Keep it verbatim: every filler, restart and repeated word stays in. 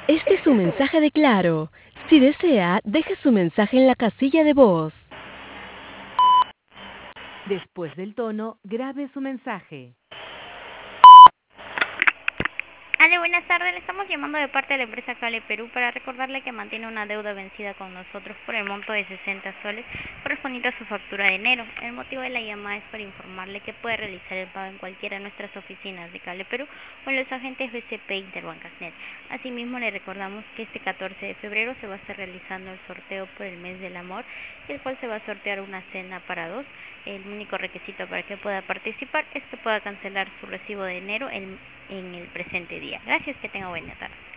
Este es un mensaje de Claro. Si desea, deje su mensaje en la casilla de voz. Después del tono, grabe su mensaje. Ale, buenas tardes. Le estamos llamando de parte de la empresa Cable Perú para recordarle que mantiene una deuda vencida con nosotros por el monto de sesenta soles correspondiente a su factura de enero. El motivo de la llamada es para informarle que puede realizar el pago en cualquiera de nuestras oficinas de Cable Perú o en los agentes B C P Interbancasnet. Asimismo, le recordamos que este catorce de febrero se va a estar realizando el sorteo por el mes del amor, el cual se va a sortear una cena para dos. El único requisito para que pueda participar es que pueda cancelar su recibo de enero en, en el presente día. Gracias, que tenga buena tarde.